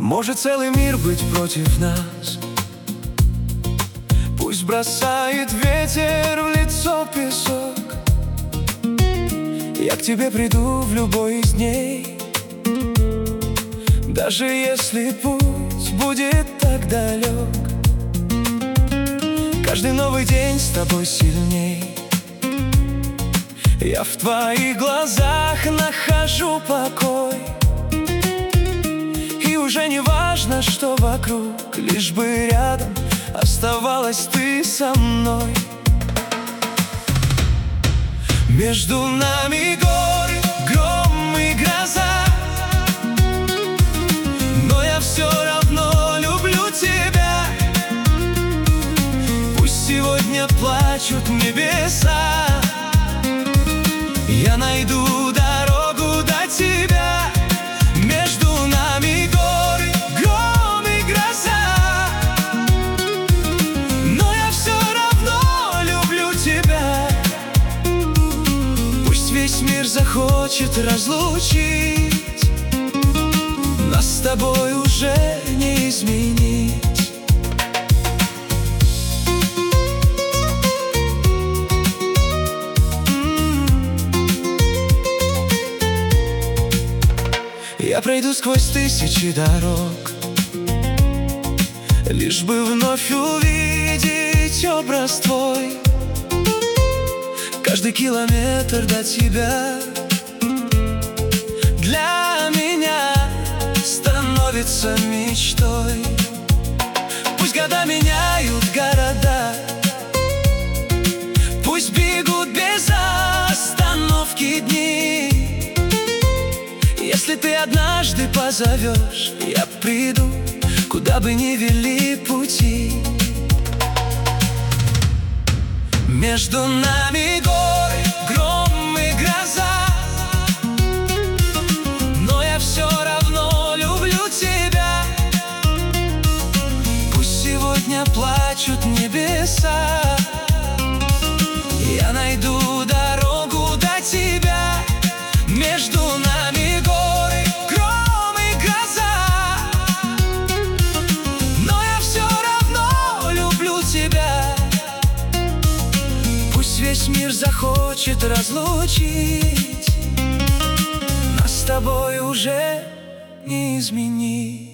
Может целый мир быть против нас. Пусть бросает ветер в лицо песок, я к тебе приду в любой из дней. Даже если путь будет так далек, каждый новый день с тобой сильней. Я в твоих глазах нахожу покой, и уже не важно, что вокруг, лишь бы рядом оставалась ты со мной. Между нами горы, гром и гроза, но я все равно люблю тебя. Пусть сегодня плачут небеса, я найду дорогу до тебя. Между нами горы, гром и гроза, но я все равно люблю тебя. Пусть весь мир захочет разлучить, нас с тобой уже не изменить. Я пройду сквозь тысячи дорог, лишь бы вновь увидеть образ твой. Каждый километр до тебя для меня становится мечтой. Пусть года меняют города, пусть бегут без остановки дни. Если ты однажды позовешь, я приду, куда бы ни вели пути. Между нами горы, гром и гроза, но я все равно люблю тебя. Пусть сегодня плачут небеса, я найду дорогу до тебя. Между нами горы, гром и гроза, но я все равно люблю тебя. Пусть весь мир захочет разлучить, нас с тобой уже не изменить.